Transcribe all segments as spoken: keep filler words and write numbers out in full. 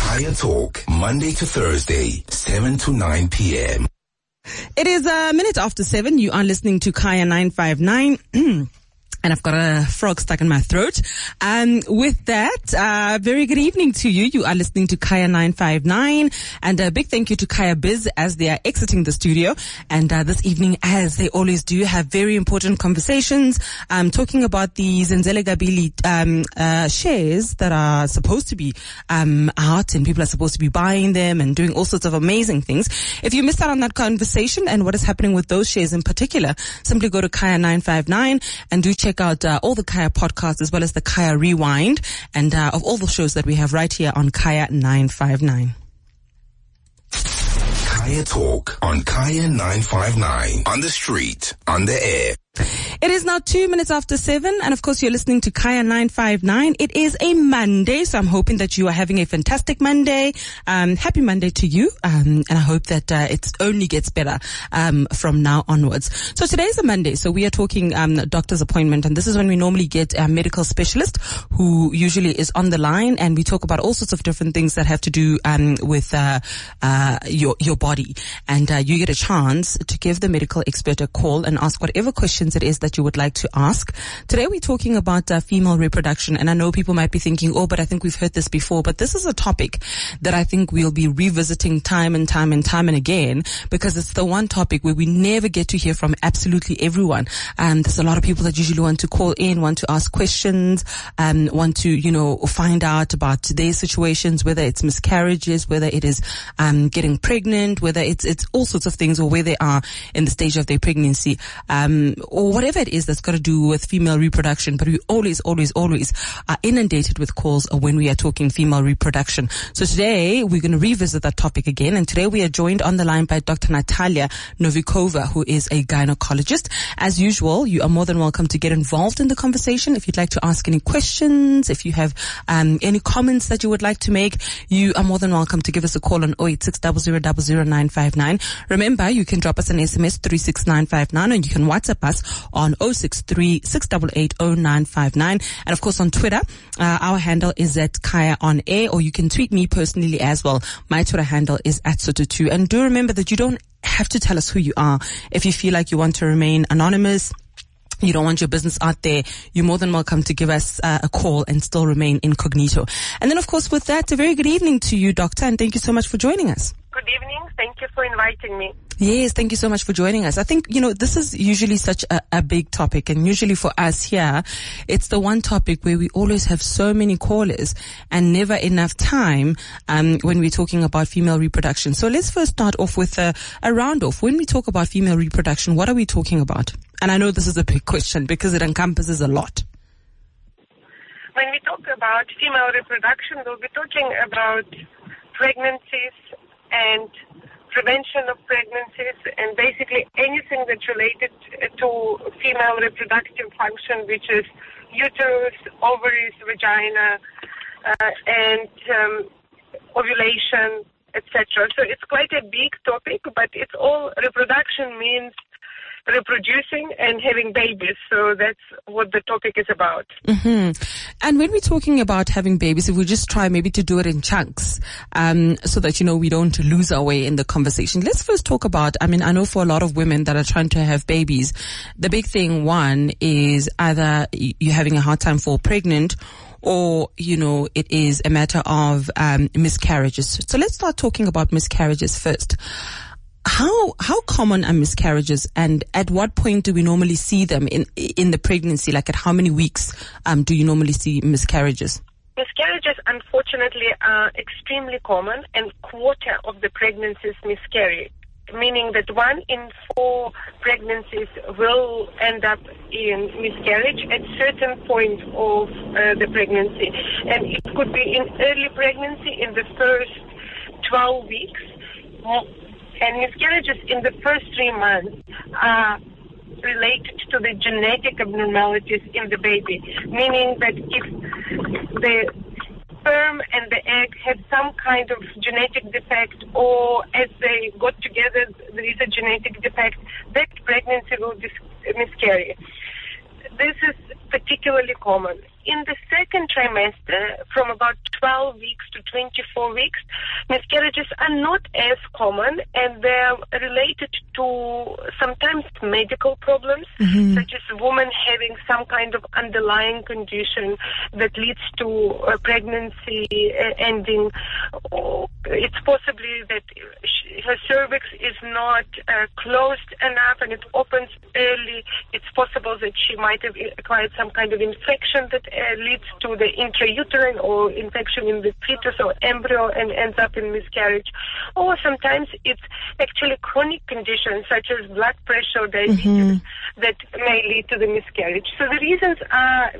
Kaya Talk, Monday to Thursday, seven to nine p.m. It is a minute after seven. You are listening to Kaya nine five nine. And I've got a frog stuck in my throat. Um, with that, uh, very good evening to you. You are listening to Kaya nine five nine. And a big thank you to Kaya Biz as they are exiting the studio. And uh, this evening, as they always do, have very important conversations. Um, talking about the Zenzele Gabili um, uh, shares that are supposed to be um, out, and people are supposed to be buying them and doing all sorts of amazing things. If you missed out on that conversation and what is happening with those shares in particular, simply go to Kaya nine five nine and do check Check out uh, all the Kaya podcasts as well as the Kaya Rewind and uh, of all the shows that we have right here on Kaya nine five nine. Kaya Talk on Kaya nine five nine. On the street, on the air. It is now two minutes after seven, and of course you're listening to Kaya nine five nine. It is a Monday, so I'm hoping that you are having a fantastic Monday. Um, happy Monday to you, um, and I hope that uh, it only gets better um, from now onwards. So today is a Monday, so we are talking um, doctor's appointment, and this is when we normally get a medical specialist who usually is on the line, and we talk about all sorts of different things that have to do um, with uh, uh, your your body, and uh, you get a chance to give the medical expert a call and ask whatever questions it is that you would like to ask. Today we're talking about uh, female reproduction, and I know people might be thinking, oh, but I think we've heard this before, but this is a topic that I think we'll be revisiting time and time and time and again, because it's the one topic where we never get to hear from absolutely everyone. Um, there's a lot of people that usually want to call in, want to ask questions, um, want to, you know, find out about their situations, whether it's miscarriages, whether it is um, getting pregnant, whether it's it's all sorts of things, or where they are in the stage of their pregnancy, um, or whatever it is that's got to do with female reproduction. But we always, always, always are inundated with calls when we are talking female reproduction. So today we're going to revisit that topic again. And today we are joined on the line by Doctor Natalia Novikova, who is a gynecologist. As usual, you are more than welcome to get involved in the conversation. If you'd like to ask any questions, if you have um, any comments that you would like to make, you are more than welcome to give us a call on zero eight six zero zero zero zero nine five nine. Remember, you can drop us an S M S three six nine five nine, and you can WhatsApp us on zero six three six eight eight zero nine five nine. And of course on Twitter, uh, our handle is at Kaya on Air, or you can tweet me personally as well. My Twitter handle is at Soto2. And do remember that you don't have to tell us who you are. If you feel like you want to remain anonymous, you don't want your business out there, you're more than welcome to give us uh, a call and still remain incognito. And then of course with that, a very good evening to you, Doctor, and thank you so much for joining us. Good evening. Thank you for inviting me. Yes, thank you so much for joining us. I think, you know, this is usually such a, a big topic, and usually for us here, it's the one topic where we always have so many callers and never enough time um, when we're talking about female reproduction. So let's first start off with a, a round off. When we talk about female reproduction, what are we talking about? And I know this is a big question because it encompasses a lot. When we talk about female reproduction, we'll be talking about pregnancies and prevention of pregnancies, and basically anything that's related to female reproductive function, which is uterus, ovaries, vagina, uh, and um, ovulation, et cetera. So it's quite a big topic, but it's all reproduction means reproducing and having babies. So that's what the topic is about. Mm-hmm. And when we're talking about having babies, if we just try maybe to do it in chunks, um, so that, you know, we don't lose our way in the conversation. Let's first talk about, I mean, I know for a lot of women that are trying to have babies, the big thing, one, is either you're having a hard time fall pregnant, or, you know, it is a matter of um, miscarriages. So let's start talking about miscarriages first. How how common are miscarriages, and at what point do we normally see them in in the pregnancy? Like at how many weeks um, do you normally see miscarriages? Miscarriages, unfortunately, are extremely common, and quarter of the pregnancies miscarry, meaning that one in four pregnancies will end up in miscarriage at certain point of uh, the pregnancy. And it could be in early pregnancy in the first twelve weeks. And miscarriages in the first three months are related to the genetic abnormalities in the baby, meaning that if the sperm and the egg had some kind of genetic defect, or as they got together there is a genetic defect, that pregnancy will dis- miscarry. This is particularly common. in the second trimester, from about twelve weeks to twenty-four weeks, miscarriages are not as common, and they're related to sometimes medical problems, mm-hmm. such as a woman having some kind of underlying condition that leads to a pregnancy uh, ending. It's possibly that she, her cervix is not uh, closed enough and it opens early. It's possible that she might have acquired some kind of infection that uh, leads to the intrauterine or infection in the fetus or embryo and ends up in miscarriage. Or sometimes it's actually chronic conditions such as blood pressure or diabetes mm-hmm. that may lead to the miscarriage. So the reasons are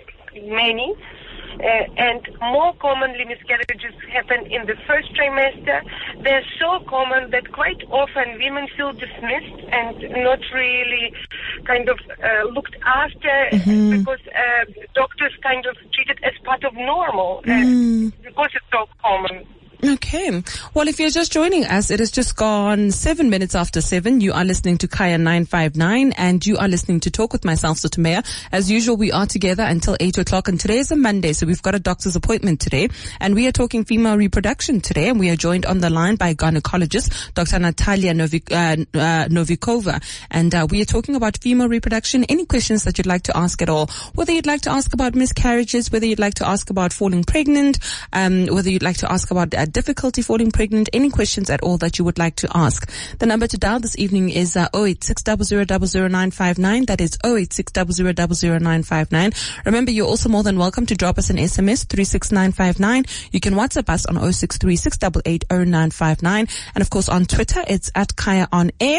many. Uh, and more commonly, miscarriages happen in the first trimester. They're so common that quite often women feel dismissed and not really kind of uh, looked after mm-hmm. because uh, doctors kind of treat it as part of normal uh, mm. because it's so common. Okay. Well, if you're just joining us, it has just gone seven minutes after seven. You are listening to Kaya nine five nine and you are listening to Talk with myself, Sotomea. As usual, we are together until eight o'clock and today is a Monday, so we've got a doctor's appointment today and we are talking female reproduction today and we are joined on the line by gynecologist, Doctor Natalia Novik, uh, uh, Novikova. And uh, we are talking about female reproduction. Any questions that you'd like to ask at all, whether you'd like to ask about miscarriages, whether you'd like to ask about falling pregnant, um, whether you'd like to ask about uh, difficulty falling pregnant, any questions at all that you would like to ask. The number to dial this evening is uh, zero eight six zero zero zero zero nine five nine. That is zero eight six zero zero zero zero nine five nine. Remember, you're also more than welcome to drop us an S M S three six nine five nine. You can WhatsApp us on zero six three six eight eight zero nine five nine. And of course on Twitter, it's at Kaya on Air.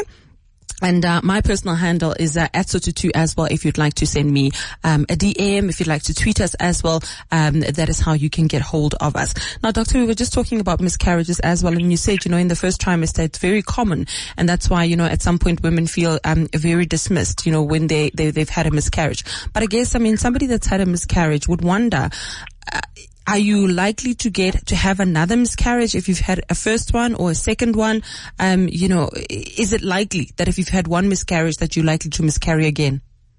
And uh, my personal handle is uh, at Sotutu as well. If you'd like to send me um, a D M, if you'd like to tweet us as well, um, that is how you can get hold of us. Now, Doctor, we were just talking about miscarriages as well, and you said, you know, in the first trimester it's very common, and that's why, you know, at some point women feel um, very dismissed, you know, when they, they they've had a miscarriage. But I guess, I mean, somebody that's had a miscarriage would wonder. Uh, Are you likely to get to have another miscarriage if you've had a first one or a second one? Um, you know, is it likely that if you've had one miscarriage that you're likely to miscarry again?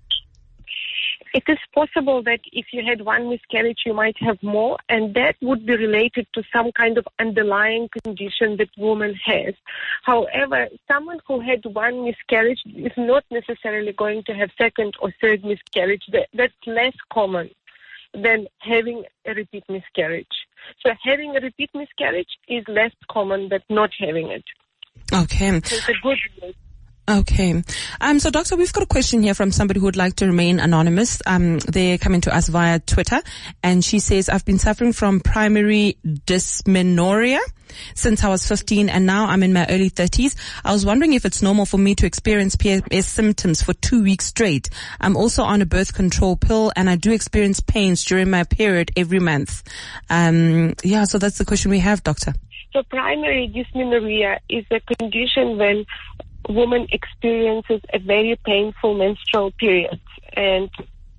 It is possible that if you had one miscarriage, you might have more, and that would be related to some kind of underlying condition that woman has. However, someone who had one miscarriage is not necessarily going to have second or third miscarriage. That, that's less common than having a repeat miscarriage. So having a repeat miscarriage is less common than not having it. Okay. So it's a good news. Okay. Um, so doctor, we've got a question here from somebody who would like to remain anonymous. Um, they're coming to us via Twitter, and she says, I've been suffering from primary dysmenorrhea since I was fifteen, and now I'm in my early thirties. I was wondering if it's normal for me to experience P M S symptoms for two weeks straight. I'm also on a birth control pill, and I do experience pains during my period every month. Um, yeah, so that's the question we have, doctor. So primary dysmenorrhea is a condition when woman experiences a very painful menstrual period, and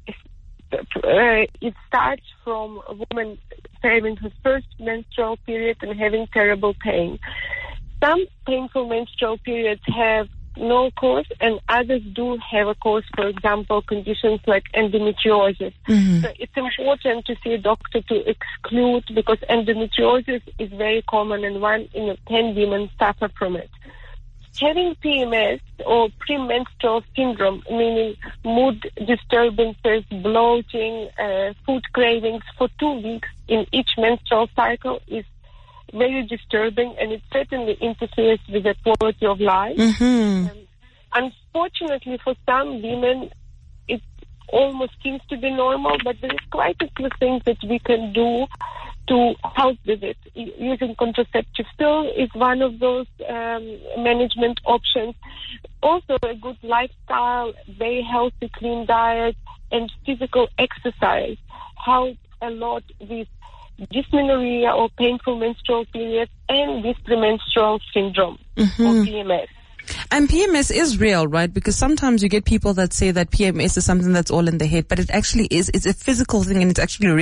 uh, it starts from a woman having her first menstrual period and having terrible pain. Some painful menstrual periods have no cause, and others do have a cause, for example, conditions like endometriosis. Mm-hmm. So it's important to see a doctor to exclude, because endometriosis is very common and one in ten women suffer from it. Having P M S or premenstrual syndrome, meaning mood disturbances, bloating, uh, food cravings for two weeks in each menstrual cycle is very disturbing, and it certainly interferes with the quality of life. Mm-hmm. Um, unfortunately, for some women, it almost seems to be normal, but there is quite a few things that we can do to help with it. Using contraceptive pill is one of those um, management options. Also, a good lifestyle, very healthy, clean diet, and physical exercise help a lot with dysmenorrhea or painful menstrual periods and with premenstrual syndrome mm-hmm. or P M S. And P M S is real, right? Because sometimes you get people that say that P M S is something that's all in the head, but it actually is. It's a physical thing and it's actually real.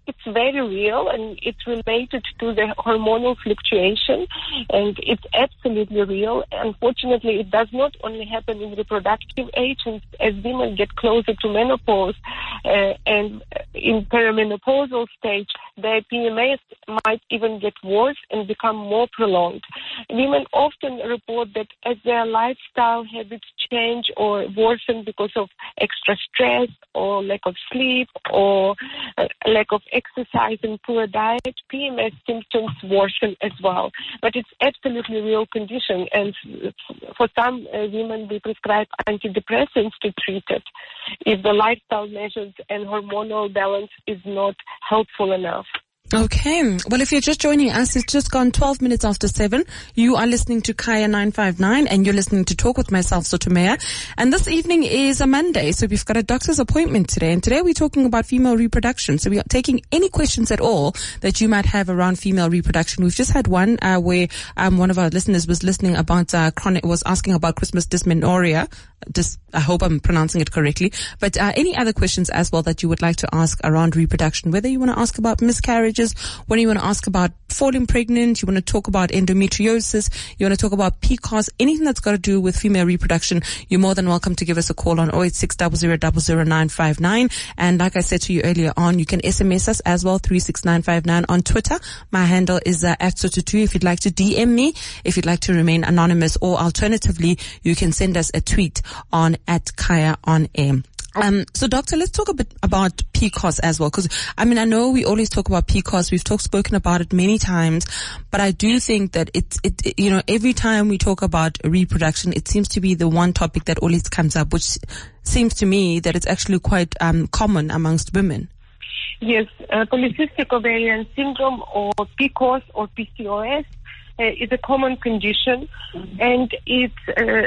it's very real, and it's related to the hormonal fluctuation, and it's absolutely real. Unfortunately, it does not only happen in reproductive age, and as women get closer to menopause uh, and in perimenopausal stage, their P M S might even get worse and become more prolonged. Women often report that as their lifestyle habits change or worsen because of extra stress or lack of sleep or uh, lack of exercise and poor diet, P M S symptoms worsen as well. But it's absolutely real condition, and for some uh, women we prescribe antidepressants to treat it if the lifestyle measures and hormonal balance is not helpful enough. Okay. Well, if you're just joining us, it's just gone twelve minutes after seven. You are listening to Kaya nine five nine, and you're listening to Talk with myself, Sotomea. And this evening is a Monday, so we've got a doctor's appointment today. And today we're talking about female reproduction. So we are taking any questions at all that you might have around female reproduction. We've just had one uh, where um, one of our listeners was listening about uh, chronic, was asking about Christmas dysmenorrhea. Just, I hope I'm pronouncing it correctly. But uh, any other questions as well that you would like to ask around reproduction, whether you want to ask about miscarriages, whether you want to ask about falling pregnant, you want to talk about endometriosis, you want to talk about P C O S, anything that's got to do with female reproduction, you're more than welcome to give us a call on zero eight six zero zero zero zero nine five nine. And like I said to you earlier on, you can S M S us as well, three six nine five nine on Twitter. My handle is uh, at Sotutu if you'd like to D M me, if you'd like to remain anonymous, or alternatively, you can send us a tweet on at Kaya on air. Um, so doctor, let's talk a bit about P C O S as well, because I mean, I know we always talk about P C O S. We've talked, spoken about it many times, but I do think that it's, it, it, you know, every time we talk about reproduction, it seems to be the one topic that always comes up, which seems to me that it's actually quite, um, common amongst women. Yes, uh, polycystic ovarian syndrome, or P C O S or P C O S, uh, is a common condition, and it's uh,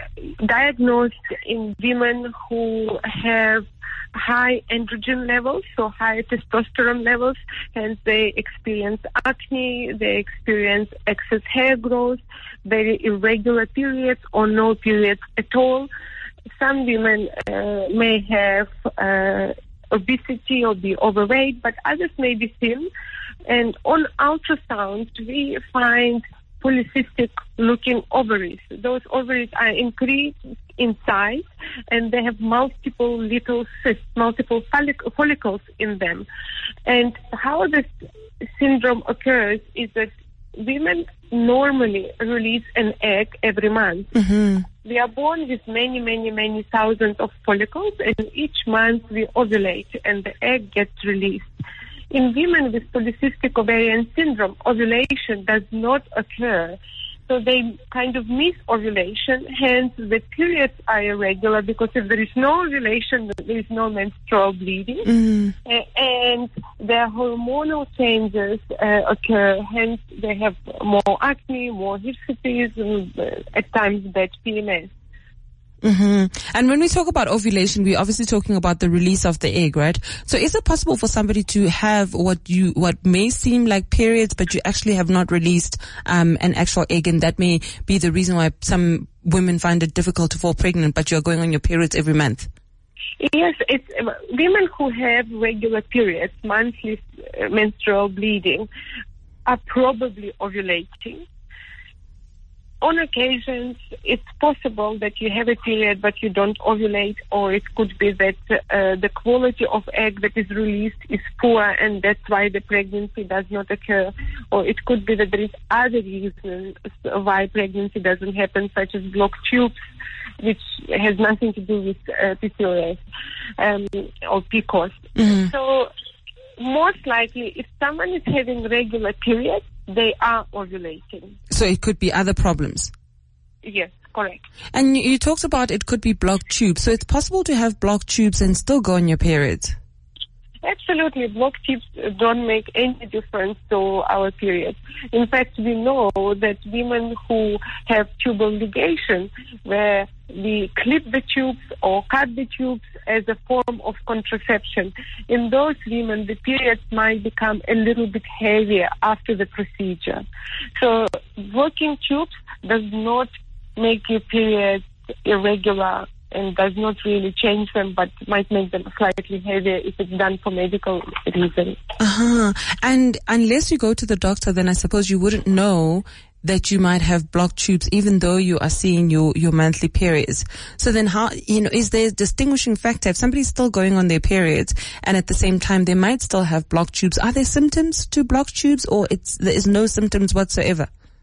diagnosed in women who have high androgen levels, so high testosterone levels, hence they experience acne, they experience excess hair growth, very irregular periods or no periods at all. Some women uh, may have uh, obesity or be overweight, but others may be thin. And on ultrasound, we find polycystic looking ovaries. Those ovaries are increased in size, and they have multiple little cysts, multiple follic- follicles in them. And how this syndrome occurs is that women normally release an egg every month. Mm-hmm. We are born with many, many, many thousands of follicles, and each month we ovulate and the egg gets released. In women with polycystic ovarian syndrome, ovulation does not occur. So they kind of miss ovulation, hence the periods are irregular, because if there is no ovulation, there is no menstrual bleeding. Mm. And their hormonal changes uh, occur, hence they have more acne, more hirsutism, uh, at times bad P M S. Mm-hmm. And when we talk about ovulation, we're obviously talking about the release of the egg, right? So is it possible for somebody to have what you, what may seem like periods, but you actually have not released, um, an actual egg, and that may be the reason why some women find it difficult to fall pregnant, but you're going on your periods every month? Yes, it's uh, women who have regular periods, monthly uh, menstrual bleeding, are probably ovulating. On occasions, it's possible that you have a period but you don't ovulate, or it could be that uh, the quality of egg that is released is poor, and that's why the pregnancy does not occur. Or it could be that there is other reasons why pregnancy doesn't happen, such as blocked tubes, which has nothing to do with uh, P C O S um, or P C O S. Mm-hmm. So most likely, if someone is having regular periods, they are ovulating. So it could be other problems? Yes, correct. And you, you talked about it could be blocked tubes. So it's possible to have blocked tubes and still go on your periods? Absolutely. Blocked tubes don't make any difference to our periods. In fact, we know that women who have tubal ligation, where we clip the tubes or cut the tubes as a form of contraception, in those women, the periods might become a little bit heavier after the procedure. So working tubes does not make your periods irregular and does not really change them, but might make them slightly heavier if it's done for medical reasons. Uh-huh. And unless you go to the doctor, then I suppose you wouldn't know that you might have blocked tubes even though you are seeing your, your monthly periods. So then how, you know, is there a distinguishing factor? If somebody's still going on their periods and at the same time they might still have blocked tubes, are there symptoms to blocked tubes, or it's, there is no symptoms whatsoever?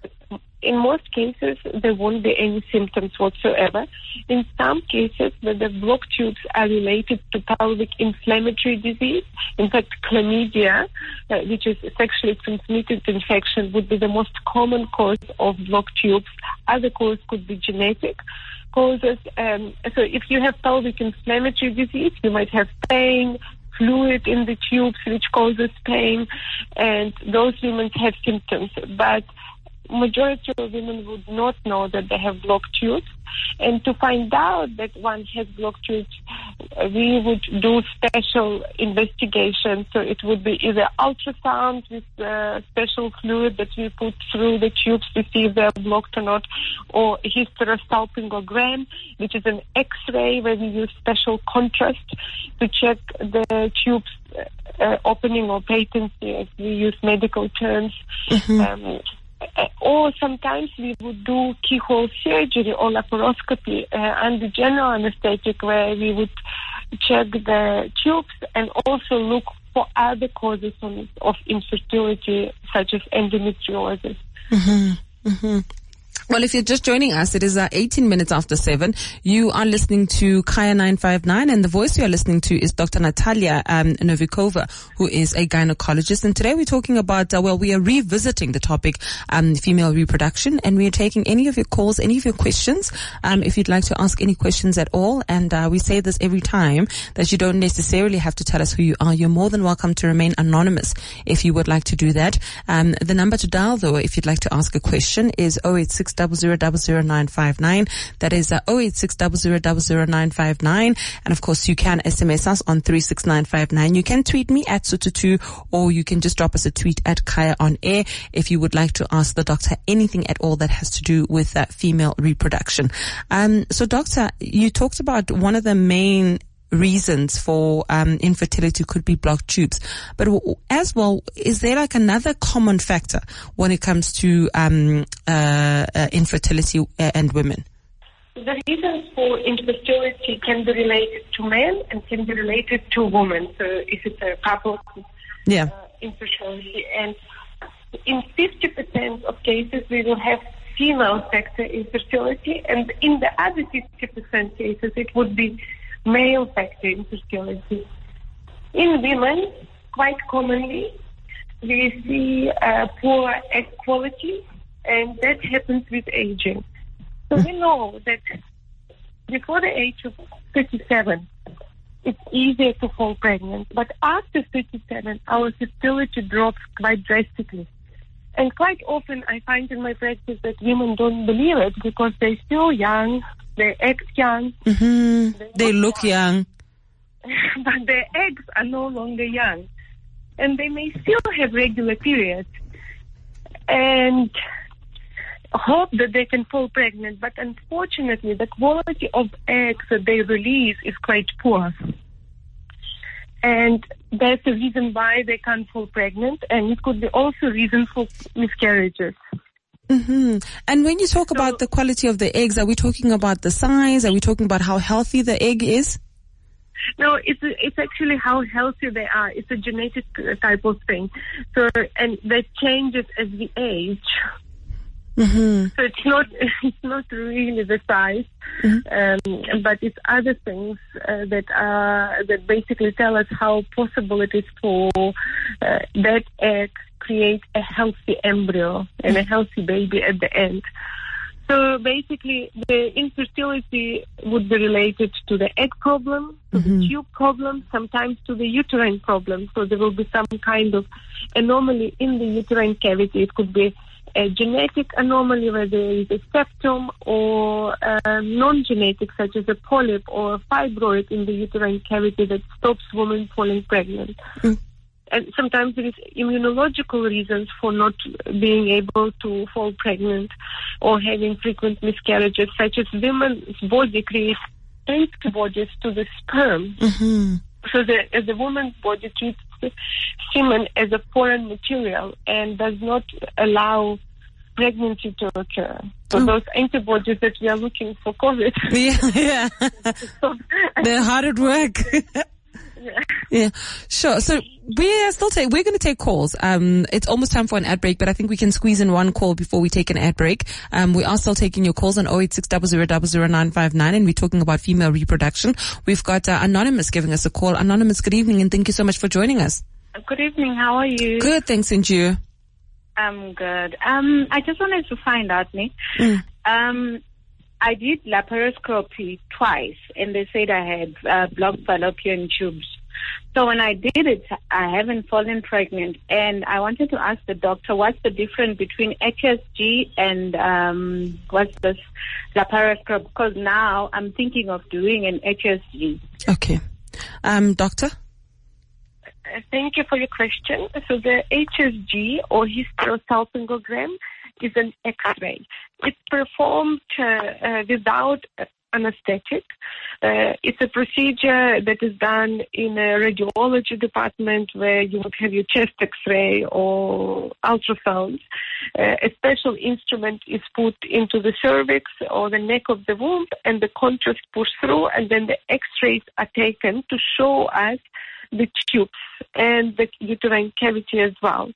In most cases, there won't be any symptoms whatsoever. In some cases, the, the blocked tubes are related to pelvic inflammatory disease. In fact, chlamydia, uh, which is sexually transmitted infection, would be the most common cause of blocked tubes. Other causes could be genetic causes. Um, so if you have pelvic inflammatory disease, you might have pain, fluid in the tubes, which causes pain, and those women have symptoms. But majority of women would not know that they have blocked tubes. And to find out that one has blocked tubes, uh, we would do special investigation. So it would be either ultrasound with uh, special fluid that we put through the tubes to see if they're blocked or not, or hysterosalpingogram, which is an X-ray where we use special contrast to check the tubes uh, opening or patency, as we use medical terms. Mm-hmm. Um, Uh, or sometimes we would do keyhole surgery or laparoscopy uh, under general anesthetic, where we would check the tubes and also look for other causes of, of infertility, such as endometriosis. Mm-hmm. Mm-hmm. Well, if you're just joining us, it is uh, eighteen minutes after seven. You are listening to Kaya nine five nine, and the voice you are listening to is Doctor Natalia um, Novikova, who is a gynecologist. And today we're talking about, uh, well, we are revisiting the topic, um, female reproduction, and we are taking any of your calls, any of your questions, um, if you'd like to ask any questions at all. And uh, we say this every time, that you don't necessarily have to tell us who you are. You're more than welcome to remain anonymous if you would like to do that. Um, the number to dial, though, if you'd like to ask a question, is oh eight six double zero double zero nine five nine. That is uh, oh eight six double zero double zero nine five nine. And of course, you can S M S us on three six nine five nine. You can tweet me at Sututu, or you can just drop us a tweet at Kaya on Air if you would like to ask the doctor anything at all that has to do with uh, female reproduction. Um, so, doctor, you talked about one of the main reasons for um, infertility could be blocked tubes, but w- as well, is there like another common factor when it comes to um, uh, uh, infertility uh, and women? The reasons for infertility can be related to men and can be related to women. So if it's a couple, yeah, uh, infertility, and in fifty percent of cases we will have female factor infertility, and in the other fifty percent cases it would be male factor infertility. In women, quite commonly, we see uh, poor egg quality, and that happens with aging. So we know that before the age of thirty-seven, it's easier to fall pregnant, but after thirty-seven, our fertility drops quite drastically. And quite often I find in my practice that women don't believe it because they're still young, their eggs young. Mm-hmm. They look young. young. But their eggs are no longer young. And they may still have regular periods and hope that they can fall pregnant. But unfortunately, the quality of eggs that they release is quite poor. And that's the reason why they can't fall pregnant. And it could be also a reason for miscarriages. Mm-hmm. And when you talk so, about the quality of the eggs, are we talking about the size? Are we talking about how healthy the egg is? No, it's it's actually how healthy they are. It's a genetic type of thing. So, and that changes as we age. Mm-hmm. So it's not it's not really the size, mm-hmm. um, but it's other things uh, that are that basically tell us how possible it is for uh, that egg create a healthy embryo and a healthy baby at the end. So basically, the infertility would be related to the egg problem, to mm-hmm. the tube problem, sometimes to the uterine problem. So there will be some kind of anomaly in the uterine cavity. It could be a genetic anomaly where there is a septum, or um, non-genetic such as a polyp or a fibroid in the uterine cavity that stops women falling pregnant. Mm. And sometimes there is immunological reasons for not being able to fall pregnant or having frequent miscarriages, such as women's body creates antibodies to the sperm. Mm-hmm. So the, the woman's body treats semen as a foreign material and does not allow pregnancy to occur. So Oh. those antibodies that we are looking for COVID. Yeah, yeah. They're hard at work. Yeah. Yeah, sure. So we're still take, we're going to take calls. Um, it's almost time for an ad break, but I think we can squeeze in one call before we take an ad break. Um, we are still taking your calls on oh eight six, zero zero zero zero nine five nine, and we're talking about female reproduction. We've got uh, Anonymous giving us a call. Anonymous, good evening, and thank you so much for joining us. Good evening. How are you? Good, thanks, and you? I'm good. Um, I just wanted to find out, Nick. Mm. Um, I did laparoscopy twice, and they said I had uh, blocked fallopian tubes. So when I did it, I haven't fallen pregnant, and I wanted to ask the doctor, what's the difference between H S G and um, what's this laparoscopy? Because now I'm thinking of doing an H S G. Okay. Um, doctor? Uh, Thank you for your question. So the H S G, or hysterosalpingogram, is an X-ray. It's performed uh, uh, without anesthetic. Uh, it's a procedure that is done in a radiology department where you would have your chest X-ray or ultrasound. Uh, a special instrument is put into the cervix or the neck of the womb, and the contrast pushed through, and then the X-rays are taken to show us the tubes and the uterine cavity as well.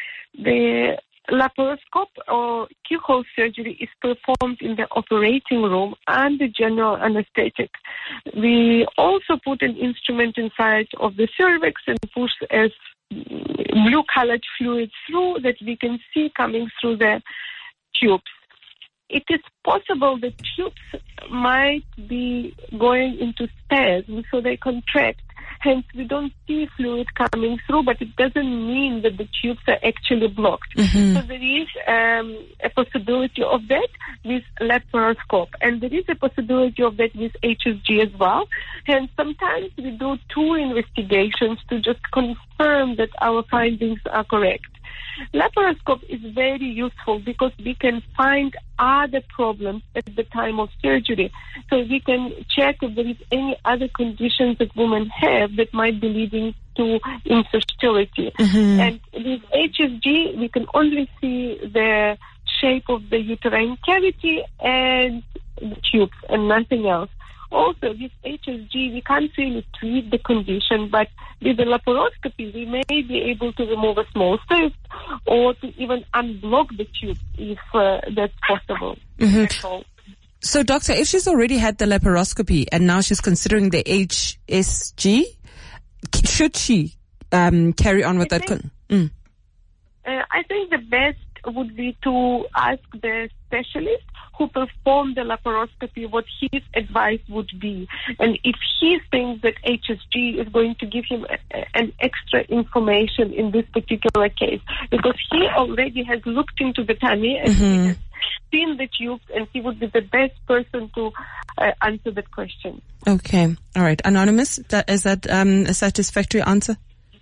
The laparoscope or keyhole surgery is performed in the operating room under general anesthetic. We also put an instrument inside of the cervix and push as blue-colored fluid through that we can see coming through the tubes. It is possible the tubes might be going into spasm, so they contract. Hence, we don't see fluid coming through, but it doesn't mean that the tubes are actually blocked. Mm-hmm. So there is um, a possibility of that with laparoscope, and there is a possibility of that with H S G as well. Hence, sometimes we do two investigations to just confirm that our findings are correct. Laparoscope is very useful because we can find other problems at the time of surgery. So we can check if there is any other conditions that women have that might be leading to infertility. Mm-hmm. And with H S G, we can only see the shape of the uterine cavity and the tubes and nothing else. Also, with H S G, we can't really treat the condition, but with the laparoscopy, we may be able to remove a small cyst or to even unblock the tube if uh, that's possible. Mm-hmm. That's all. So, doctor, if she's already had the laparoscopy and now she's considering the H S G, should she um, carry on with I that? think, Con- mm. uh, I think the best would be to ask the specialist who performed the laparoscopy what his advice would be. And if he thinks that H S G is going to give him a, a, an extra information in this particular case, because he already has looked into the tummy and Mm-hmm. he has seen the tubes, and he would be the best person to uh, answer that question. Okay. All right. Anonymous, that, is that um, a satisfactory answer?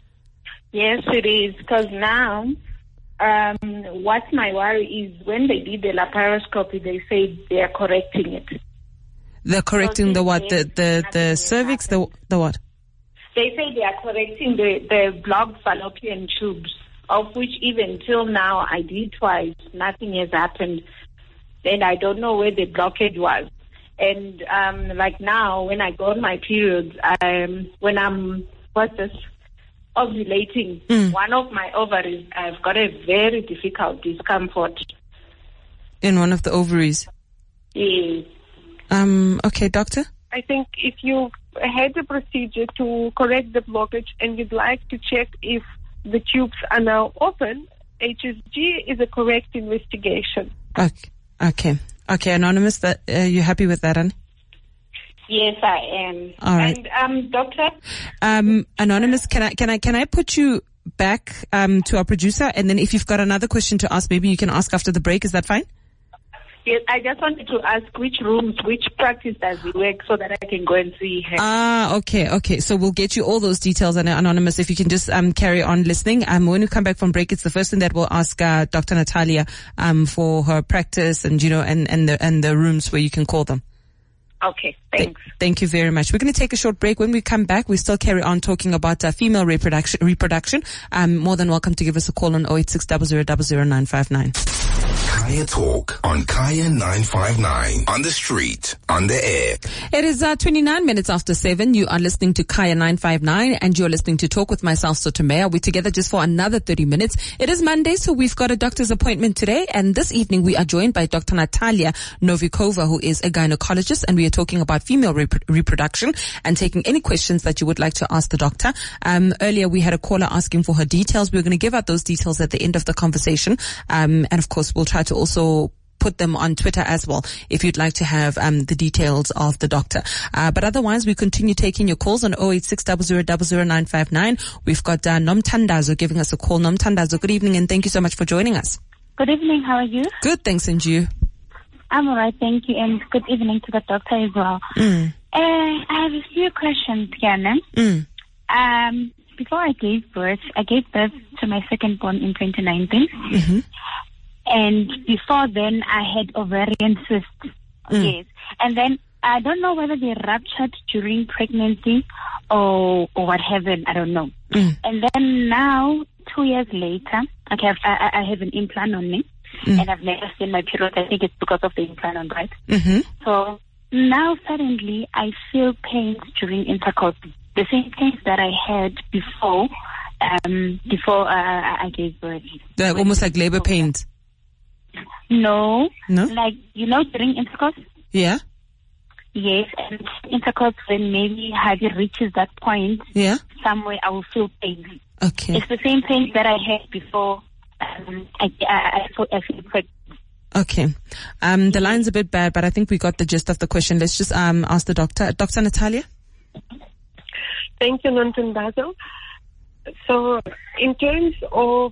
Yes, it is, because now um, what's my worry is when they did the laparoscopy, they say they are correcting it. They're correcting the what? The the, the cervix? The the what? They say they are correcting the, the blocked fallopian tubes, of which even till now I did twice. Nothing has happened. And I don't know where the blockage was. And um, like now, when I go on my periods, um, when I'm, what's this, ovulating, Mm. one of my ovaries, I've got a very difficult discomfort. In one of the ovaries. Yes. Um. Okay, doctor. I think if you had a procedure to correct the blockage and you'd like to check if the tubes are now open, H S G is a correct investigation. Okay. Okay. Okay. Anonymous, that uh, you happy with that, Anne? Yes, I am. All right. And um, doctor. Um, Anonymous, can I can I can I put you back um to our producer, and then if you've got another question to ask, maybe you can ask after the break. Is that fine? Yes, I just wanted to ask which rooms, which practice does he work so that I can go and see her. Ah, okay, okay. So we'll get you all those details, and Anonymous, if you can just um carry on listening. Um, when we come back from break, it's the first thing that we'll ask uh, Doctor Natalia um for her practice and you know and and the and the rooms where you can call them. Okay, thanks. Th- thank you very much. We're going to take a short break. When we come back, we still carry on talking about uh, female reproduction. Reproduction. Um, more than welcome to give us a call on oh eight six, zero zero zero zero nine five nine. Kaya Talk on Kaya nine five nine. On the street, on the air. It is uh, twenty-nine minutes after seven. You are listening to Kaya nine five nine and you're listening to Talk with myself, Sotomea. We're together just for another thirty minutes. It is Monday, so we've got a doctor's appointment today. And this evening we are joined by Doctor Natalia Novikova, who is a gynecologist, and we are talking about female rep- reproduction and taking any questions that you would like to ask the doctor. Um, earlier we had a caller asking for her details. We're going to give out those details at the end of the conversation. Um, and of course we'll try to also put them on Twitter as well if you'd like to have um, the details of the doctor. Uh, but otherwise, we continue taking your calls on oh eight six, zero zero zero zero nine five nine. We've got uh, Nomthandazo giving us a call. Nomthandazo, good evening and thank you so much for joining us. Good evening. How are you? Good, thanks. And you? I'm all right, thank you. And good evening to the doctor as well. Mm. Uh, I have a few questions, Kiana. Mm. Um, before I gave birth, I gave birth to my second born in twenty nineteen. Mm-hmm. And before then, I had ovarian cysts. Mm. Yes. And then I don't know whether they ruptured during pregnancy or or what happened. I don't know. Mm. And then now, two years later, okay, I've, I, I have an implant on me. Mm. And I've never seen my period. I think it's because of the implant on, right? Mm-hmm. So now suddenly I feel pains during intercourse. The same pains that I had before, um, before uh, I gave birth. They're almost like labor pains. No. No? Like, you know, during intercourse? Yeah. Yes, and intercourse when maybe Heidi reaches that point, Yeah. somewhere I will feel pain. Okay. It's the same pain that I had before um, I, I, I, feel, I feel pregnant. Okay. Um, the line's a bit bad, but I think we got the gist of the question. Let's just um ask the doctor. Doctor Natalia? Thank you, Nomthandazo. So, in terms of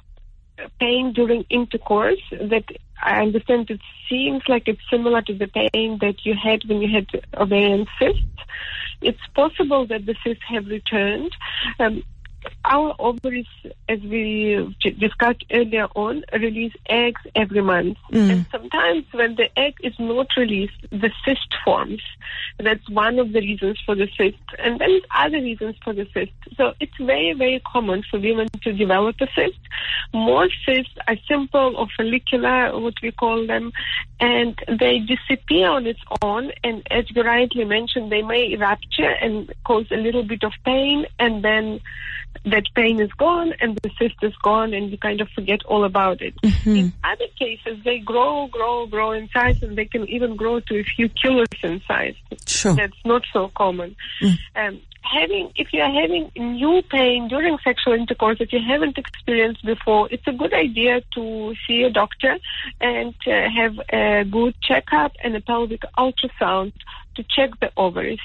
pain during intercourse, that I understand it seems like it's similar to the pain that you had when you had ovarian cysts. It's possible that the cysts have returned. Um, our ovaries, as we discussed earlier on, release eggs every month. Mm. And sometimes when the egg is not released, the cyst forms. That's one of the reasons for the cyst. And then other reasons for the cyst. So it's very, very common for women to develop a cyst. Most cysts are simple or follicular, what we call them, and they disappear on its own. And as you rightly mentioned, they may rupture and cause a little bit of pain, and then that pain is gone and the cyst is gone and you kind of forget all about it. Mm-hmm. In other cases, they grow, grow, grow in size, and they can even grow to a few kilos in size. Sure. That's not so common. Mm. Um, having, if you're having new pain during sexual intercourse that you haven't experienced before, it's a good idea to see a doctor and uh, have a good checkup and a pelvic ultrasound to check the ovaries.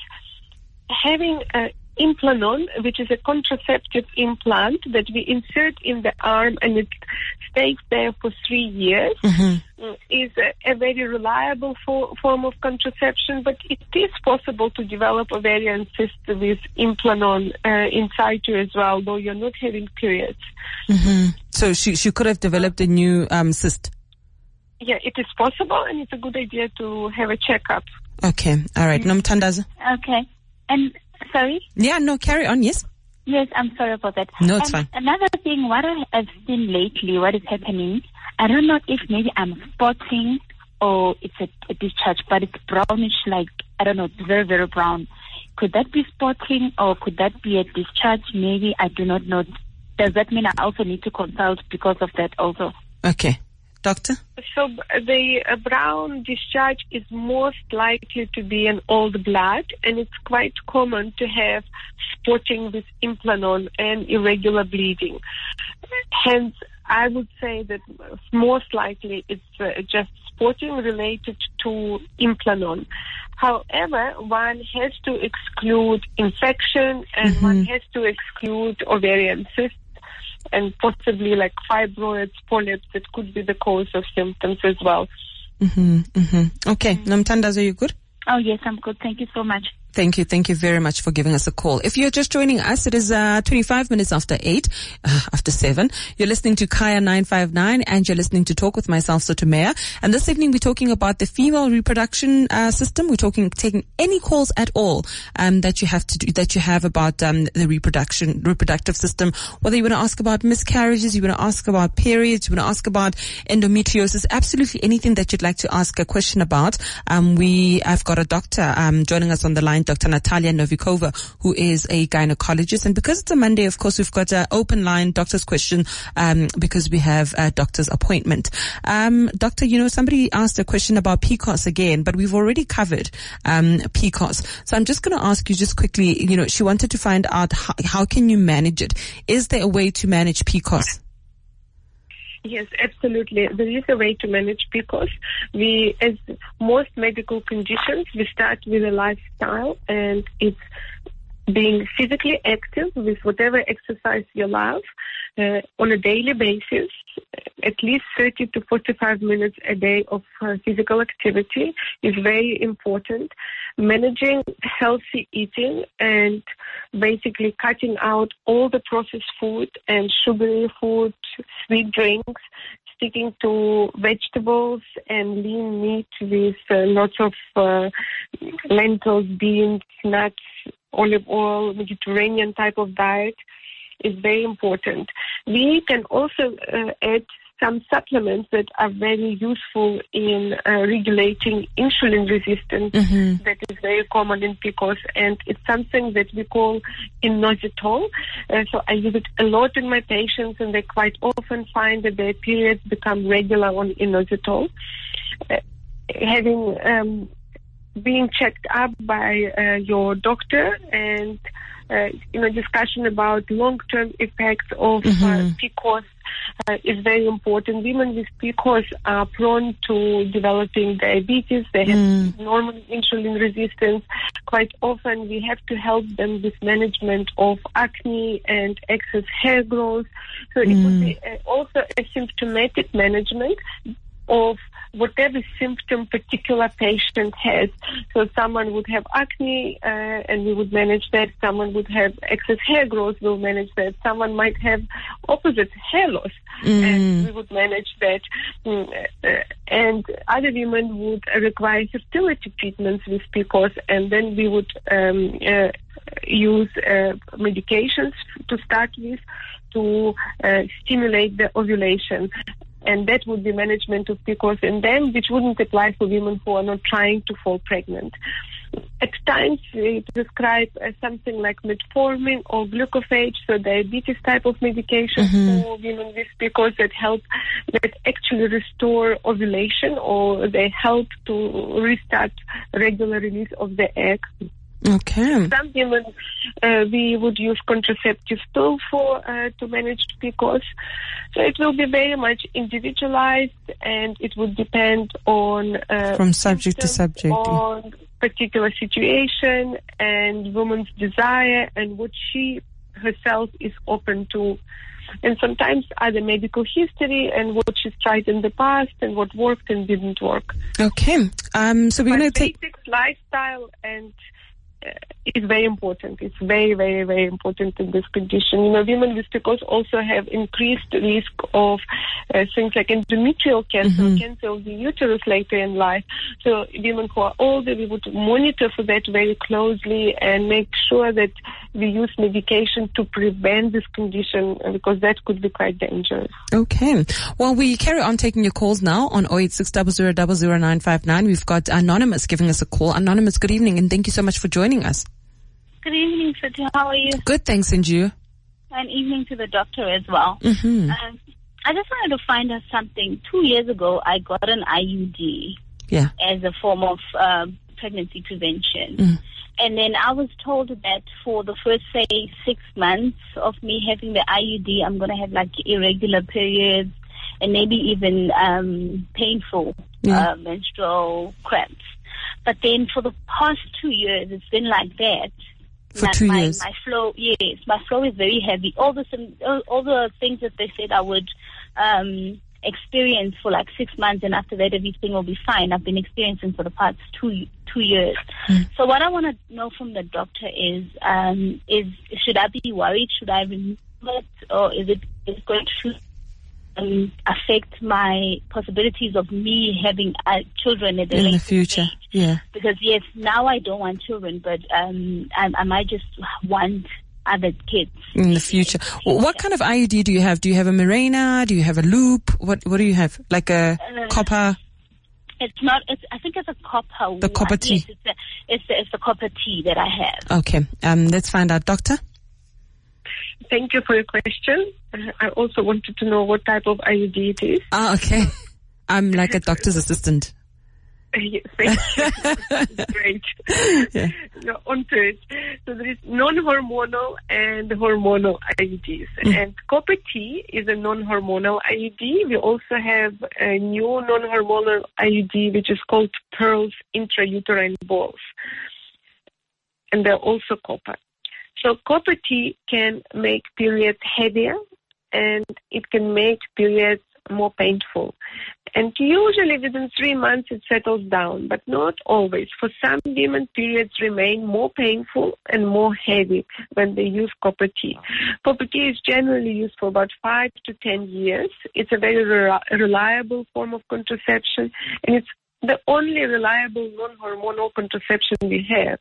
Having a Implanon, which is a contraceptive implant that we insert in the arm and it stays there for three years, mm-hmm. is a, a very reliable for, form of contraception, but it is possible to develop ovarian cyst with Implanon uh, in situ as well, though you're not having periods. Mm-hmm. So she she could have developed a new um, cyst. Yeah, it is possible, and it's a good idea to have a checkup. Okay, all right. Nomthandazo? Okay. And sorry? Yeah, no, carry on, yes. Yes, I'm sorry about that. No, it's and fine. Another thing, what I have seen lately, what is happening, I don't know if maybe I'm spotting or it's a, a discharge, but it's brownish, like, I don't know, it's very, very brown. Could that be spotting or could that be a discharge? Maybe, I do not know. Does that mean I also need to consult because of that also? Okay. Doctor? So the uh, brown discharge is most likely to be an old blood, and it's quite common to have spotting with Implanon and irregular bleeding. Hence, I would say that most likely it's uh, just spotting related to Implanon. However, one has to exclude infection and Mm-hmm. one has to exclude ovarian cysts and possibly like fibroids, polyps, that could be the cause of symptoms as well. Mm-hmm, mm-hmm. Okay. Nomthandazo, are you good? Oh, yes, I'm good. Thank you so much. Thank you. Thank you very much for giving us a call. If you're just joining us, it is uh, twenty-five minutes after eight, uh, after seven. You're listening to Kaya nine five nine and you're listening to Talk with myself, Sotomea. And this evening we're talking about the female reproduction uh, system. We're talking, taking any calls at all um, that you have to do, that you have about um, the reproduction, reproductive system. Whether you want to ask about miscarriages, you want to ask about periods, you want to ask about endometriosis, absolutely anything that you'd like to ask a question about. Um, we have got a doctor um, joining us on the line, Doctor Natalia Novikova, who is a gynecologist. And because it's a Monday, of course, we've got an open line doctor's question um, because we have a doctor's appointment. Um, doctor, you know, somebody asked a question about P C O S again, but we've already covered um, P C O S. So I'm just going to ask you just quickly, you know, she wanted to find out how, how can you manage it? Is there a way to manage P C O S? Yes, absolutely. There is a way to manage P C O S. We, as most medical conditions, we start with a lifestyle, and it's being physically active with whatever exercise you love uh, on a daily basis, at least thirty to forty-five minutes a day of uh, physical activity is very important. Managing healthy eating and basically cutting out all the processed food and sugary food, sweet drinks, sticking to vegetables and lean meat with uh, lots of uh, lentils, beans, nuts, olive oil, Mediterranean type of diet is very important. We can also uh, add some supplements that are very useful in uh, regulating insulin resistance mm-hmm. that is very common in P C O S, and it's something that we call inositol. Uh, so I use it a lot in my patients, and they quite often find that their periods become regular on inositol. Uh, having um, being checked up by uh, your doctor and uh, you know discussion about long-term effects of mm-hmm. uh, P C O S uh, is very important. Women with P C O S are prone to developing diabetes. They have mm. normal insulin resistance. Quite often we have to help them with management of acne and excess hair growth. So mm. it would be uh, also a symptomatic management of whatever symptom particular patient has. So someone would have acne uh, and we would manage that. Someone would have excess hair growth, we'll manage that. Someone might have opposite hair loss mm. and we would manage that. Mm, uh, and other women would require fertility treatments with P C O S, and then we would um, uh, use uh, medications to start with to uh, stimulate the ovulation. And that would be management of P C O S in them, which wouldn't apply for women who are not trying to fall pregnant. At times, we prescribe uh, something like metformin or glucophage, so diabetes type of medication mm-hmm. for women with P C O S that help, that actually restore ovulation, or they help to restart regular release of the egg. Okay. Some women, uh, we would use contraceptive pill for uh, to manage P C O S. So it will be very much individualized, and it would depend on uh, from subject to subject, on particular situation and woman's desire and what she herself is open to. And sometimes other medical history and what she's tried in the past and what worked and didn't work. Okay. Um. So we're going to take basic lifestyle and. Uh, is very important. It's very, very, very important in this condition. You know, women with P C O S also have increased risk of uh, things like endometrial cancer, mm-hmm. cancer of the uterus later in life. So women who are older, we would monitor for that very closely and make sure that we use medication to prevent this condition, because that could be quite dangerous. Okay. Well, we carry on taking your calls now on zero eight six zero zero zero zero nine five nine. We've got Anonymous giving us a call. Anonymous, good evening, and thank you so much for joining us. Good evening, Sati. How are you? Good, thanks, and you? And evening to the doctor as well. Mm-hmm. Um, I just wanted to find out something. Two years ago, I got an I U D yeah. as a form of uh, pregnancy prevention. Mm. And then I was told that for the first, say, six months of me having the I U D, I'm going to have like irregular periods and maybe even um, painful yeah. uh, menstrual cramps. But then for the past two years, it's been like that. For my, two my, years? My flow, yes, my flow is very heavy. All the all, all the things that they said I would um, experience for like six months and after that everything will be fine. I've been experiencing for the past two two years. Mm. So what I want to know from the doctor is, um, is should I be worried? Should I remove it, or is it is it going to um, affect my possibilities of me having uh, children at the in the future? Stage? Yeah. Because yes, now I don't want children, but um, I, I might just want other kids in the future. What kind of I U D do you have? Do you have a Mirena? Do you have a loop? What What do you have? Like a uh, copper? It's not. It's. I think it's a copper. The copper T. Yes, it's, a, it's, the, it's the copper T that I have. Okay. Um. Let's find out, doctor. Thank you for your question. I also wanted to know what type of I U D it is. Ah. Okay. I'm like a doctor's assistant. Yes, thank you. Great. Yeah. You're onto it. So there is non-hormonal and hormonal I U Ds. Mm. And copper T is a non-hormonal I U D. We also have a new non-hormonal I U D, which is called Pearls intrauterine balls. And they're also copper. So copper T can make periods heavier, and it can make periods more painful. And usually within three months it settles down, but not always. For some women, periods remain more painful and more heavy when they use copper T. Copper T is generally used for about five to ten years. It's a very re- reliable form of contraception, and it's the only reliable non-hormonal contraception we have.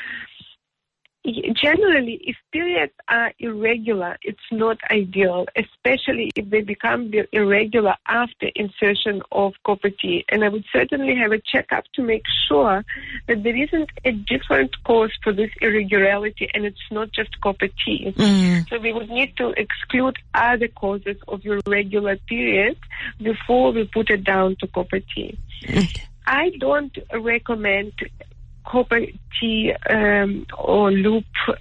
Generally, if periods are irregular, it's not ideal, especially if they become irregular after insertion of copper T. And I would certainly have a checkup to make sure that there isn't a different cause for this irregularity, and it's not just copper T. Mm. So we would need to exclude other causes of irregular periods before we put it down to copper T. Okay. I don't recommend copper T um, or loop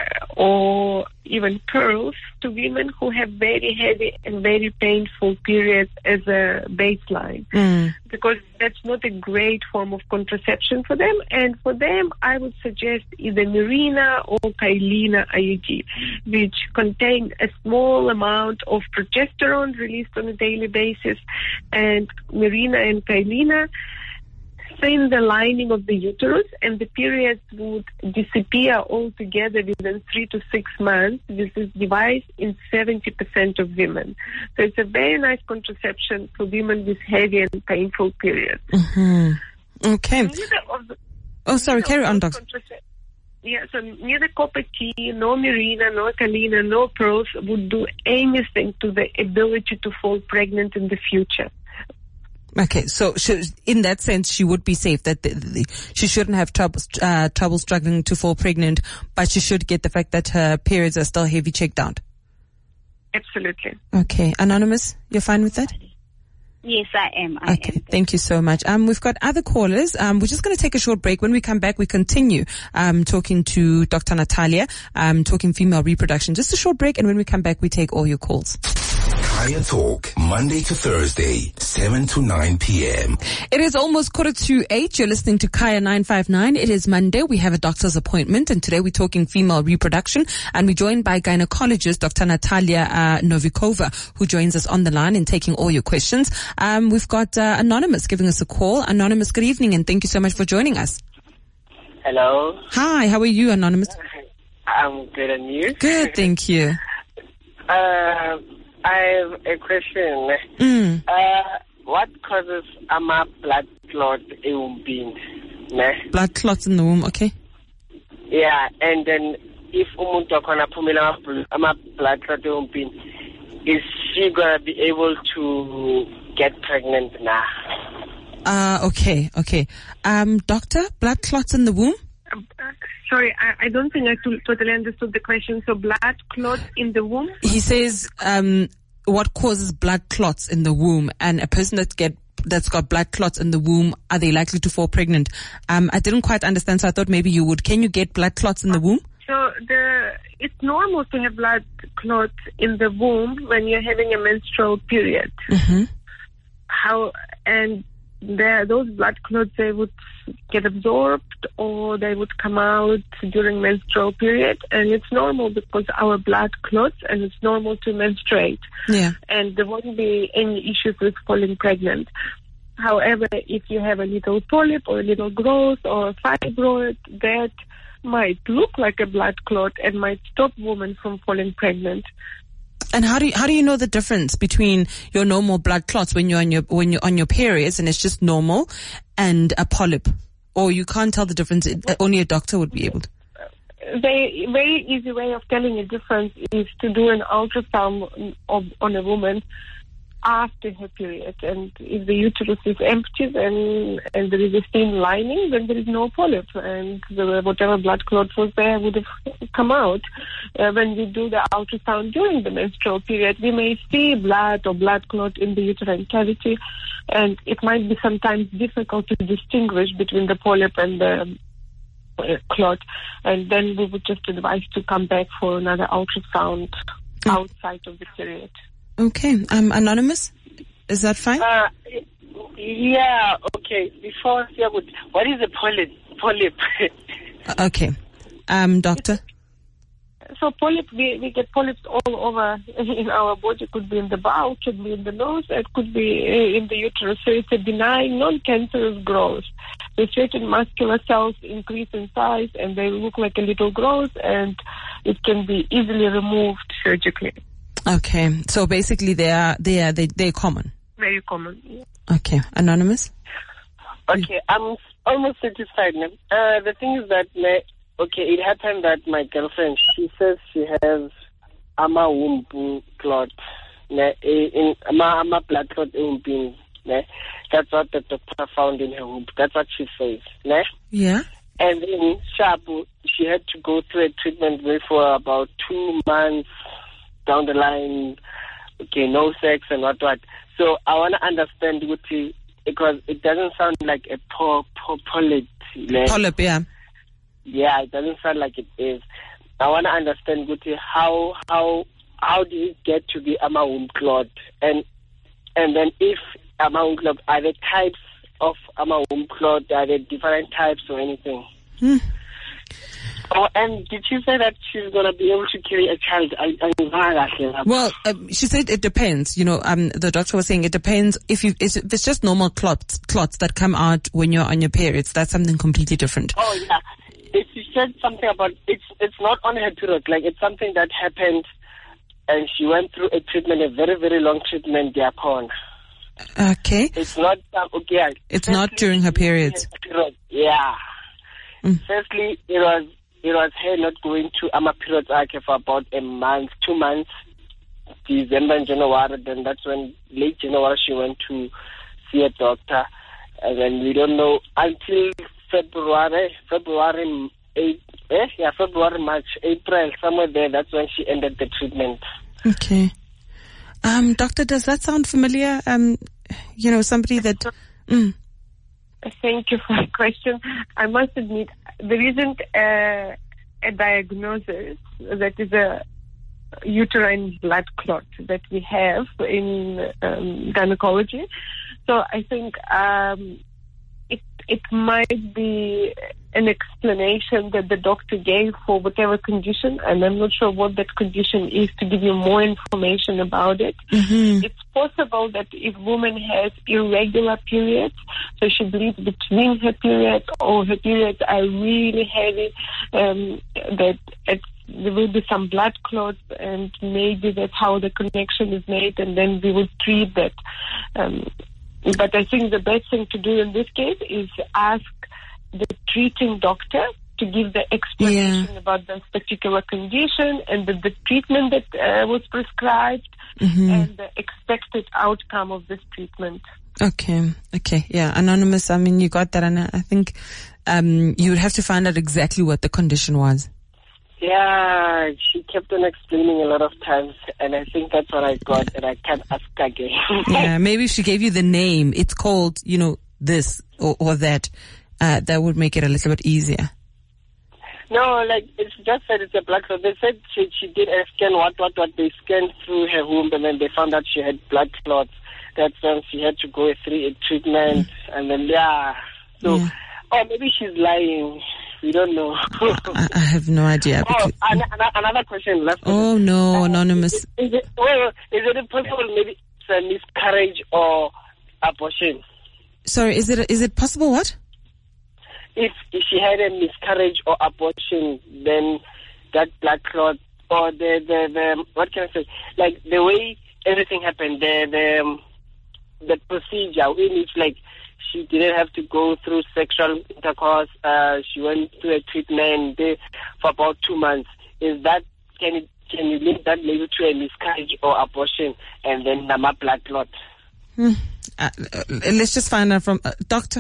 or even pearls to women who have very heavy and very painful periods as a baseline, mm. because that's not a great form of contraception for them. And for them, I would suggest either Mirena or Kyleena I U D, which contain a small amount of progesterone released on a daily basis. And Mirena and Kyleena thin the lining of the uterus, and the periods would disappear altogether within three to six months with this device in seventy percent of women. So it's a very nice contraception for women with heavy and painful periods. Mm-hmm. Okay. The, oh, sorry, carry on, doctor. Yeah, so neither copper T, no Mirena, no Kyleena, no pearls would do anything to the ability to fall pregnant in the future. Okay, so she, in that sense, she would be safe, that the, the, she shouldn't have trouble, uh, trouble struggling to fall pregnant, but she should get the fact that her periods are still heavy checked out. Absolutely. Okay, Anonymous, you're fine with that? Yes, I am. I okay, am. Thank you so much. Um, we've got other callers. Um, we're just going to take a short break. When we come back, we continue um, talking to Doctor Natalia, um, talking female reproduction. Just a short break, and when we come back, we take all your calls. Kaya Talk, Monday to Thursday, seven to nine p.m. It is almost quarter to eight. You're listening to Kaya nine five nine. It is Monday. We have a doctor's appointment, and today we're talking female reproduction, and we're joined by gynecologist Doctor Natalia uh, Novikova, who joins us on the line and taking all your questions. Um, we've got uh, Anonymous giving us a call. Anonymous, good evening, and thank you so much for joining us. Hello. Hi, how are you, Anonymous? I'm good, and you? Good, thank you. Uh, I have a question. Mm. Uh, what causes ama blood clot in Blood clots in the womb, okay. Yeah, and then if umuntu akhona phumela ama blood clot in, is she gonna be able to get pregnant now? Uh, okay, okay. Um, doctor, blood clots in the womb? Uh, sorry, I, I don't think I t- totally understood the question. So blood clots in the womb? He says, um, what causes blood clots in the womb? And a person that get that's got blood clots in the womb, are they likely to fall pregnant? Um, I didn't quite understand, so I thought maybe you would. Can you get blood clots in the womb? So the it's normal to have blood clots in the womb when you're having a menstrual period. Mm-hmm. How and there, those blood clots, they would get absorbed or they would come out during menstrual period, and it's normal because our blood clots, and it's normal to menstruate. Yeah. And there won't be any issues with falling pregnant. However, if you have a little polyp or a little growth or a fibroid, that might look like a blood clot and might stop women from falling pregnant. And how do you, how do you know the difference between your normal blood clots when you're on your when you're on your periods and it's just normal, and a polyp? Or you can't tell the difference? Only a doctor would be able to. The very easy way of telling a difference is to do an ultrasound of, on a woman after her period, and if the uterus is empty then, and there is a thin lining, then there is no polyp, and the, whatever blood clot was there would have come out. Uh, when we do the ultrasound during the menstrual period, we may see blood or blood clot in the uterine cavity, and it might be sometimes difficult to distinguish between the polyp and the uh, clot, and then we would just advise to come back for another ultrasound outside of the period. Okay. Um, Anonymous, is that fine? Uh, yeah, okay. Before, yeah, but what is a polyp? Polyp. Okay. Um, doctor? So polyp, we, we get polyps all over in our body. It could be in the bowel, could be in the nose, it could be in the uterus. So it's a benign, non-cancerous growth. The certain muscular cells increase in size and they look like a little growth, and it can be easily removed surgically. Okay, so basically they are they are they they're common. Very common. Yeah. Okay, Anonymous. Okay, I'm almost satisfied now. Uh, the thing is that, okay, it happened that my girlfriend, she says she has ama womb clot, in ama blood clot in. That's what the doctor found in her womb. That's what she says. Yeah. And then Shabu, she had to go through a treatment for about two months. Down the line, okay, no sex and what what. So I want to understand what you, because it doesn't sound like a po, po, polyp. Like, polyp, yeah. Yeah, it doesn't sound like it is. I want to understand what you, how how how do you get to be a womb clot, and and then if a womb clot, are there types of a womb clot? Are there different types or anything? Hmm. Oh, and did she say that she's going to be able to carry a child? I, I, well, uh, she said it depends. You know, um, the doctor was saying it depends. If you, if it's just normal clots, clots that come out when you're on your periods, that's something completely different. Oh yeah, it, she said something about it's it's not on her period. Like it's something that happened, and she went through a treatment, a very very long treatment. Diakon. Okay. It's not um, okay. It's not during her periods. Period. Yeah. Mm. Firstly, it was. It was her not going to ama periods for about a month, two months, December and January. Then that's when late January she went to see a doctor, and then we don't know until February, February, eight, eh? yeah, February, March, April, somewhere there. That's when she ended the treatment. Okay, um, doctor, does that sound familiar? Um, you know, somebody that. Mm. Thank you for the question. I must admit, there isn't a, a diagnosis that is a uterine blood clot that we have in um, gynecology. So I think um, it it might be an explanation that the doctor gave for whatever condition, and I'm not sure what that condition is, to give you more information about it. Mm-hmm. It's possible that if woman has irregular periods, so she bleeds between her periods, or her periods are really heavy, um, that it, there will be some blood clots, and maybe that's how the connection is made, and then we would treat that. Um, but I think the best thing to do in this case is ask the treating doctor to give the explanation yeah. about this particular condition, and the, the treatment that uh, was prescribed, mm-hmm. and the expected outcome of this treatment. Okay, okay, yeah, Anonymous, I mean, you got that, and I think um, you would have to find out exactly what the condition was. Yeah, she kept on explaining a lot of times, and I think that's what I got, and I can't ask again. Yeah, maybe if she gave you the name, it's called, you know, this or, or that, uh, that would make it a little bit easier. No, like, it's just said it's a blood clot. They said she, she did a scan, what, what, what, they scanned through her womb, and then they found out she had blood clots. That's when she had to go through a treatment, and then yeah. So, yeah. or maybe she's lying. We don't know. I, I have no idea. Oh, an, an, another question. Last oh question. no, uh, anonymous. Is it, is it, well, is it possible maybe it's a miscarriage or abortion? Sorry, is it is it possible what? If, if she had a miscarriage or abortion, then that blood clot or the, the, the what can I say? Like the way everything happened, the the, um, the procedure, in which like she didn't have to go through sexual intercourse. Uh, she went through a treatment there for about two months. Is that can it can you link that maybe to a miscarriage or abortion and then nama blood clot? Hmm. Uh, uh, let's just find out from uh, doctor.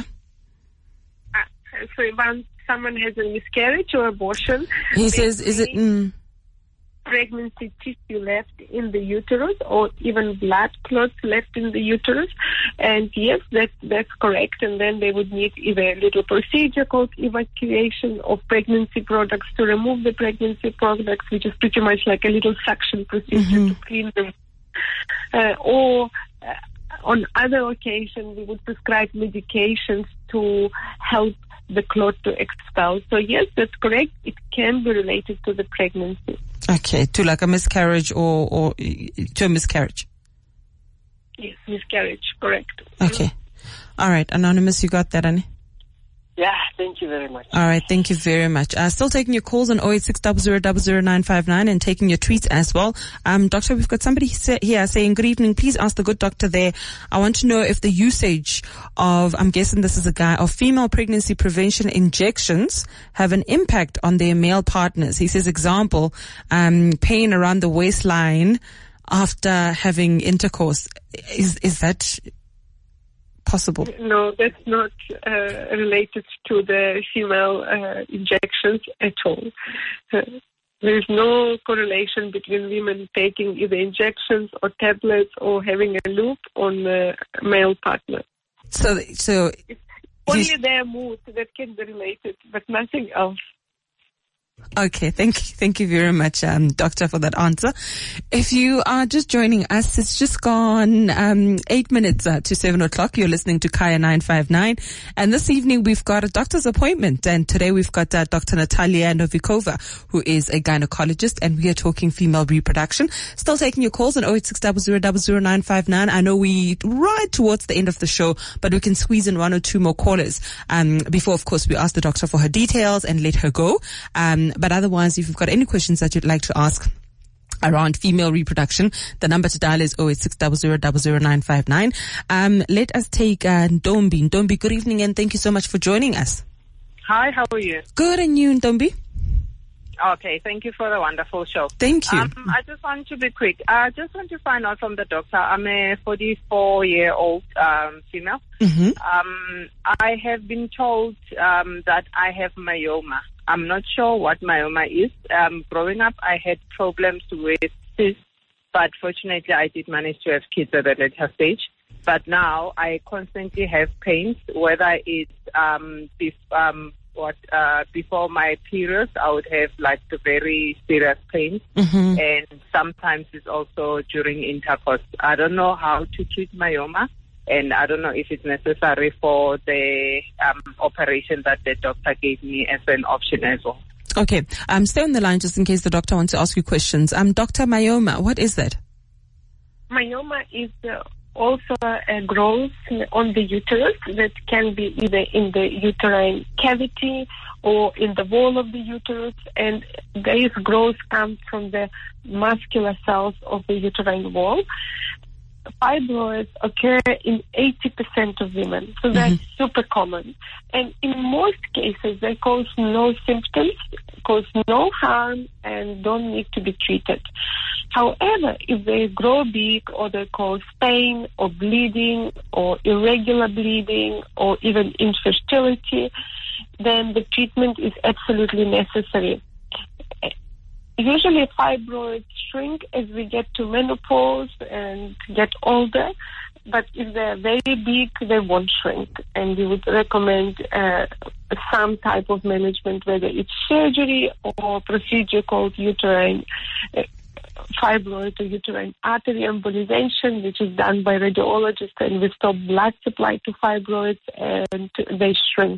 Uh, so once someone has a miscarriage or abortion, he says, is it mm, pregnancy tissue left in the uterus or even blood clots left in the uterus? And yes, that, that's correct. And then they would need either a little procedure called evacuation of pregnancy products to remove the pregnancy products, which is pretty much like a little suction procedure mm-hmm. to clean them. Uh, or uh, on other occasions, we would prescribe medications to help the clot to expel. So yes, that's correct. It can be related to the pregnancy. Okay, to like a miscarriage or, or to a miscarriage. Yes, miscarriage, correct. Okay. All right, anonymous, you got that, Annie? Yeah, thank you very much. All right, thank you very much. Uh, still taking your calls on oh eight six zero zero zero zero nine five nine and taking your tweets as well. Um, doctor, we've got somebody here saying, good evening. Please ask the good doctor there. I want to know if the usage of, I'm guessing this is a guy, of female pregnancy prevention injections have an impact on their male partners. He says, example, um, pain around the waistline after having intercourse. Is, is that possible? No, that's not uh, related to the female uh, injections at all. Uh, there is no correlation between women taking either injections or tablets or having a loop on the male partner. So, so it's only their mood that can be related, but nothing else. Okay, thank you, thank you very much, um, doctor, for that answer. If you are just joining us, it's just gone um, eight minutes uh, to seven o'clock. You're listening to Kaya nine five nine, and this evening we've got a doctor's appointment, and today we've got uh, Doctor Natalia Novikova, who is a gynecologist, and we are talking female reproduction. Still taking your calls on oh eight six zero zero zero zero nine five nine. I know we right towards the end of the show, but we can squeeze in one or two more callers um, before, of course, we ask the doctor for her details and let her go. Um, But otherwise, if you've got any questions that you'd like to ask around female reproduction, the number to dial is oh eight six zero zero zero zero nine five nine. Um, let us take uh, Ntombi. Ntombi, good evening and thank you so much for joining us. Hi, how are you? Good, and you, Ntombi? Okay, thank you for the wonderful show. Thank you. Um, I just want to be quick. I just want to find out from the doctor. I'm a forty-four-year-old um, female. Mm-hmm. Um, I have been told um, that I have myoma. I'm not sure what myoma is. Um, growing up, I had problems with cysts, but fortunately, I did manage to have kids at a later stage. But now, I constantly have pains, whether it's um, bef- um, what uh, before my periods, I would have like the very serious pains, mm-hmm. and sometimes it's also during intercourse. I don't know how to treat myoma. And I don't know if it's necessary for the um, operation that the doctor gave me as an option as well. Okay. Um, stay on the line just in case the doctor wants to ask you questions. Um, Doctor Myoma, what is that? Myoma is uh, also a growth on the uterus that can be either in the uterine cavity or in the wall of the uterus. And these growths come from the muscular cells of the uterine wall. Fibroids occur in eighty percent of women, so that's mm-hmm. super common. And in most cases, they cause no symptoms, cause no harm, and don't need to be treated. However, if they grow big or they cause pain or bleeding or irregular bleeding or even infertility, then the treatment is absolutely necessary. Usually fibroids shrink as we get to menopause and get older, but if they're very big, they won't shrink. And we would recommend uh, some type of management, whether it's surgery or procedure called uterine uh, fibroid or uterine artery embolization, which is done by radiologists, and we stop blood supply to fibroids and they shrink.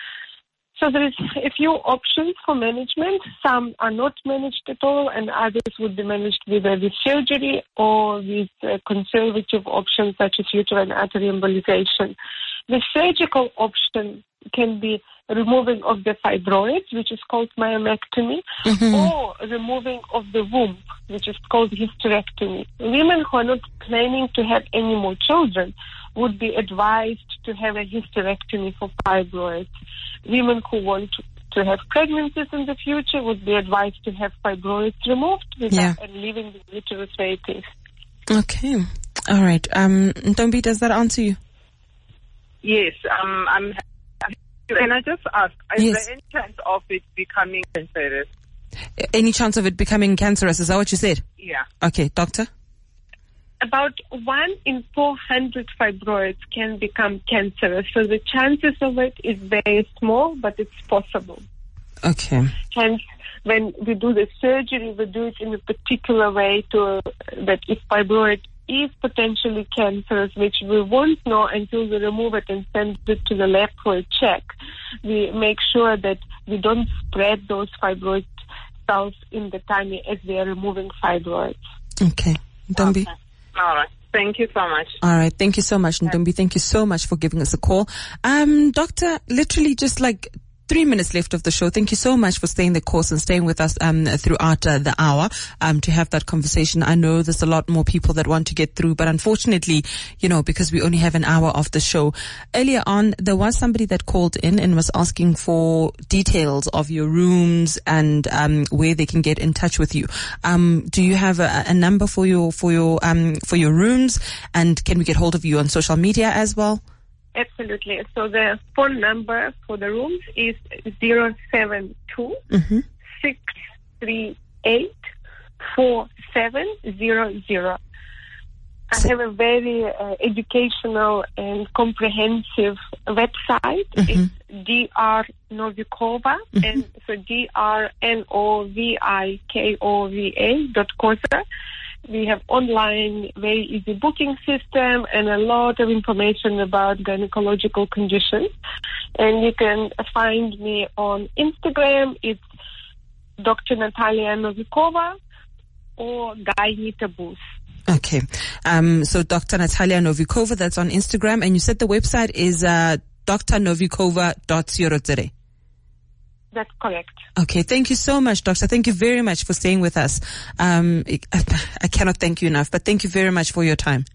So there is a few options for management. Some are not managed at all, and others would be managed either with surgery or with uh, conservative options such as uterine artery embolization. The surgical option can be removing of the fibroids, which is called myomectomy, mm-hmm. or removing of the womb, which is called hysterectomy. Women who are not planning to have any more children would be advised to have a hysterectomy for fibroids. Women who want to have pregnancies in the future would be advised to have fibroids removed without, yeah. and leaving the uterus where it is. Okay. All right. Um, Ntombi, does that answer you? Yes. Um, I'm. Can I just ask, is yes. there any chance of it becoming cancerous? Any chance of it becoming cancerous? Is that what you said? Yeah. Okay, doctor? About one in four hundred fibroids can become cancerous. So the chances of it is very small, but it's possible. Okay. Hence, when we do the surgery, we do it in a particular way to uh, that if fibroid is potentially cancerous, which we won't know until we remove it and send it to the lab for a check. We make sure that we don't spread those fibroid cells in the tummy as we are removing fibroids. Okay. Ntombi. Okay. All right. Thank you so much. All right. Thank you so much, Ntombi. Thank you so much for giving us a call. Um, doctor, literally just like three minutes left of the show. Thank you so much for staying the course and staying with us um, throughout uh, the hour um, to have that conversation. I know there's a lot more people that want to get through, but unfortunately, you know, because we only have an hour of the show. Earlier on, there was somebody that called in and was asking for details of your rooms and um, where they can get in touch with you. Um, do you have a, a number for your for your um, for your rooms, and can we get hold of you on social media as well? Absolutely. So the phone number for the rooms is zero seven two six three eight four seven zero zero. I have a very uh, educational and comprehensive website. Mm-hmm. It's D R Novikova, mm-hmm. and so D R N O V I K O V A dot Koza. We have online, very easy booking system and a lot of information about gynecological conditions. And you can find me on Instagram. It's Doctor Natalia Novikova or Gyne Taboos. Okay. Um, so Doctor Natalia Novikova, that's on Instagram. And you said the website is uh, d r novikova dot co dot za. That's correct. Okay. Thank you so much, Doctor. Thank you very much for staying with us. Um, I cannot thank you enough, but thank you very much for your time.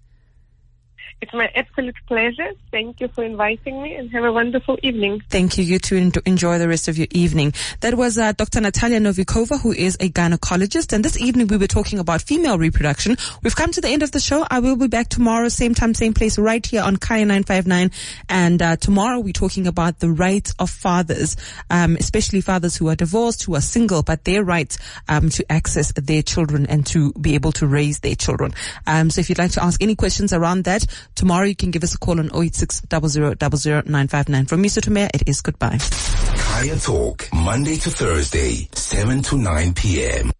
It's my absolute pleasure. Thank you for inviting me, and have a wonderful evening. Thank you. You too. Enjoy the rest of your evening. That was uh, Doctor Natalia Novikova, who is a gynecologist. And this evening we were talking about female reproduction. We've come to the end of the show. I will be back tomorrow, same time, same place, right here on Kaya nine five nine. And uh, tomorrow we're talking about the rights of fathers, um, especially fathers who are divorced, who are single, but their rights um, to access their children and to be able to raise their children. Um, so if you'd like to ask any questions around that, tomorrow you can give us a call on zero eight six, zero zero zero zero nine five nine. From me, Sotomea, it is goodbye. Kaya Talk, Monday to Thursday, seven to nine p.m.